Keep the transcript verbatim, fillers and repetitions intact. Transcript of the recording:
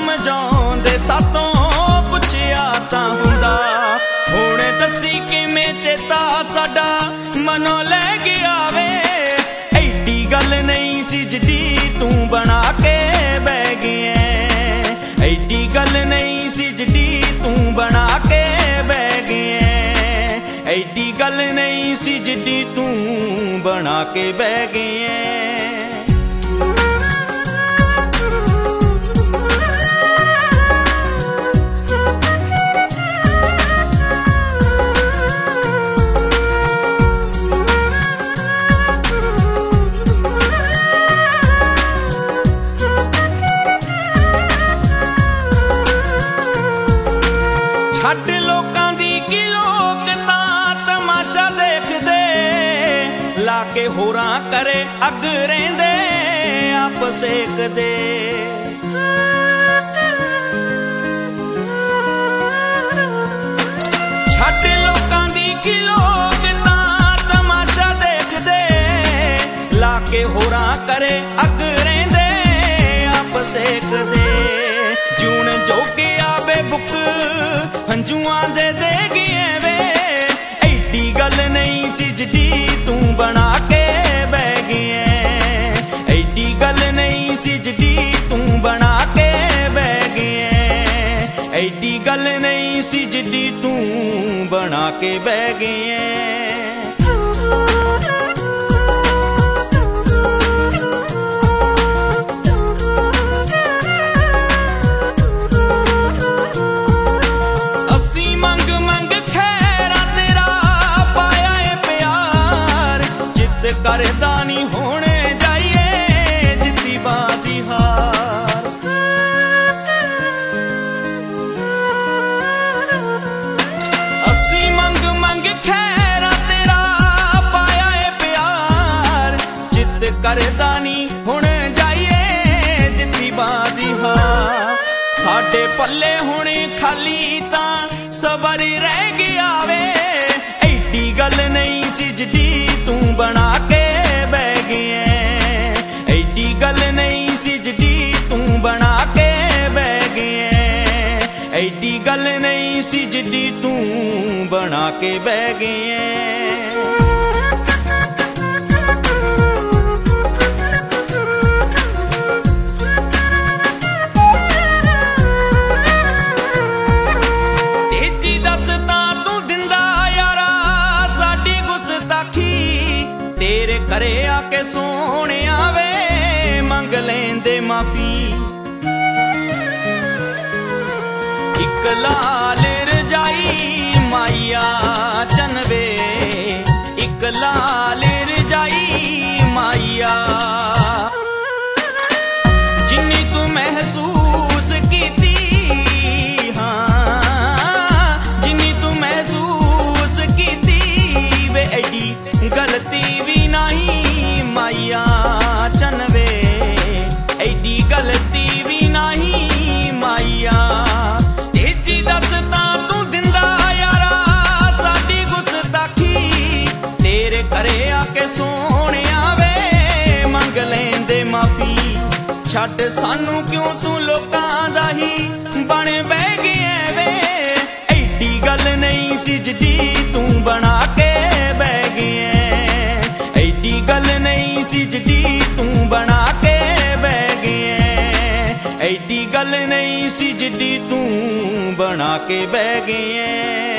ਸਮਝਾਉਂਦੇ ਸਾਤੋਂ ਪੁੱਛਿਆ ਤਾਂ ਹੁੰਦਾ। ਹੁਣ ਦੱਸੀ ਕਿਵੇਂ ਚੇਤਾ ਸਾਡਾ ਮਨੋਂ ਲੈ ਗਿਆ ਵੇ। ਐਡੀ ਗੱਲ ਨਹੀਂ ਸੀ ਜਿਹੜੀ ਤੂੰ ਬਣਾ ਕੇ ਬਹਿ ਗਿਆ। ਐਡੀ ਗੱਲ ਨਹੀਂ ਸੀ ਜਿਹੜੀ ਤੂੰ ਬਣਾ ਕੇ ਬਹਿ ਗਿਆ। ਐਡੀ ਗੱਲ ਨਹੀਂ ਸੀ ਜਿਹੜੀ ਤੂੰ ਬਣਾ ਕੇ ਬਹਿ ਗਿਆ। ਛੱਡ ਲੋਕਾਂ ਦੀ ਕੀ ਲੋਕ ਤਾਂ ਤਮਾਸ਼ਾ ਦੇਖਦੇ। ਲਾ ਕੇ ਹੋਰਾਂ ਕਰੇ ਅੱਗ ਰਹਿੰਦੇ ਆਪ ਸੇਕਦੇ। ਛੱਡ ਲੋਕਾਂ ਦੀ ਕੀ ਲੋਕ ਤਾਂ ਤਮਾਸ਼ਾ ਦੇਖਦੇ। ਲਾ ਕੇ ਹੋਰਾਂ ਕਰੇ ਅੱਗ ਰਹਿੰਦੇ ਆਪ ਸੇਕਦੇ। ਜੂਣ ਜੋਗਿਆ ਬੇਬੁੱਕ ਹੰਝੂਆਂ ਦੇ ਦੇ ਗਏ ਵੇ। ਐਡੀ ਗੱਲ ਨਹੀਂ ਸੀ ਜਿਹੜੀ ਤੂੰ ਬਣਾ ਕੇ ਬਹਿ ਗਿਆ। ਐਡੀ ਗੱਲ ਨਹੀਂ ਸੀ ਜਿਹੜੀ ਤੂੰ ਬਣਾ ਕੇ ਬਹਿ ਗਿਆ। ਐਡੀ ਗੱਲ ਨਹੀਂ ਸੀ ਜਿਹੜੀ ਤੂੰ ਬਣਾ ਕੇ ਬਹਿ ਗਿਆ। ਮੰਗ ਮੰਗ ਖੈਰਾ ਤੇਰਾ ਪਾਇਆ ਏ ਪਿਆਰ। ਜਿੱਦ ਕਰਦਾ ਨੀ ਹੁਣ ਜਾਈਏ ਜਿੱਤੀ ਬਾਜੀ ਹਾਰ। ਅਸੀਂ ਮੰਗ ਮੰਗ ਖੈਰਾ ਤੇਰਾ ਪਾਇਆ ਏ ਪਿਆਰ। ਜਿੱਦ ਕਰਦਾ ਨੀ ਹੁਣ ਜਾਈਏ ਜਿੱਤੀ ਬਾਜੀ ਹਾਰ। ਸਾਡੇ ਪੱਲੇ ਹੁਣ ਖਾਲੀ ਤਾਂ ਸਬਰ ਰਹਿ ਗਿਆ ਵੇ। ਐਡੀ ਗੱਲ ਨਹੀਂ ਸੀ ਜਿਹੜੀ ਤੂੰ ਬਣਾ ਕੇ ਬਹਿ ਗਿਆ। ਐਡੀ ਗੱਲ ਨਹੀਂ ਸੀ ਜਿਹੜੀ ਤੂੰ ਬਣਾ ਕੇ ਬਹਿ ਗਿਆ। ਐਡੀ ਗੱਲ ਨਹੀਂ ਸੀ ਜਿਹੜੀ ਤੂੰ ਬਣਾ ਕੇ ਬਹਿ ਗਿਆ। ਤੇਰੇ ਘਰੇ ਆ ਕੇ ਸੋਹਣਿਆ ਵੇ ਮੰਗ ਲੈਂਦੇ ਮਾਫੀ। ਇੱਕ ਲਾਲ ਰਜਾਈ ਮਾਈਆ ਚਨਵੇ। ਇੱਕ ਲਾਲ ਰਜਾਈ ਮਾਈਆ। ਜਿੰਨੀ ਤੂੰ ਮਹਿਸੂਸ ਕੀਤੀ ਹਾਂ। ਜਿੰਨੀ ਤੂੰ ਮਹਿਸੂਸ ਕੀਤੀ ਵੇ। ਐਡੀ ਗਲਤੀ ਵੀ ਨਹੀਂ ਮਾਈਆ ਚਨਵੇ। ਐਡੀ ਗਲਤੀ ਵੀ ਨਹੀਂ ਮਾਈਆ। ਤੇਜੀ ਦੱਸ ਤਾਂ ਤੂੰ ਦਿੰਦਾ ਯਾਰਾ ਸਾਡੀ ਗੁਸਤਾਖੀ। ਤੇਰੇ ਘਰੇ ਆ ਕੇ ਸੋਹਣਿਆ ਵੇ ਮੰਗ ਲੈਂਦੇ ਮਾਫੀ। ਛੱਡ ਸਾਨੂੰ ਕਿਉਂ ਤੂੰ ਲੋਕਾਂ ਦਾ ਹੀ ਬਣ ਬਹਿ ਗਿਆ ਵੇ। ਐਡੀ ਗੱਲ ਨਹੀਂ ਸੀ ਜਿਹੜੀ ਤੂੰ ਬਣਾ ਕੇ ਬਹਿ ਗਿਆ। ਐਡੀ ਗੱਲ ਨਹੀਂ ਸੀ ਜਿਹੜੀ ਤੂੰ ਬਣਾ ਕੇ ਬਹਿ ਗਿਆ। ਐਡੀ ਗੱਲ ਨਹੀਂ ਸੀ ਜਿਹੜੀ ਤੂੰ ਬਣਾ ਕੇ ਬਹਿ ਗਿਆ।